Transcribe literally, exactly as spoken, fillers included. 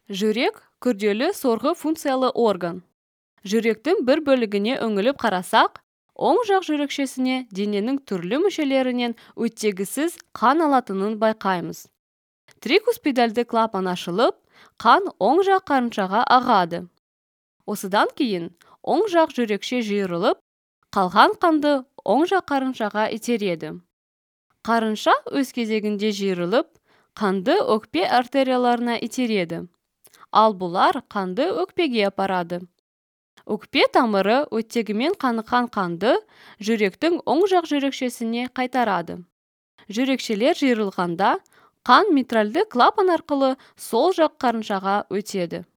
Жүрек күрделі сорғы функциялы орган. Жүректің бір бөлігіне үңіліп қарасақ, оң жақ жүрекшесіне дененің түрлі мүшелерінен өттегісіз қан алатынын байқаймыз. Трикуспидальды клапан ашылып, қан оң жақ қарыншаға ағады. Осыдан кейін оң жақ жүрекше жиырылып, қалған қанды оң жақ қарыншаға итереді. Қарынша өз кезегінде жиырылып, қанды өкпе артерияларына итереді. Ал бұлар қанды өкпеге апарады. Өкпе тамыры өттегімен қаныққан қанды жүректің оң жақ жүрекшесіне қайтарады. Жүрекшелер жиырылғанда қан митральды клапан арқылы сол жақ қарыншаға өтеді.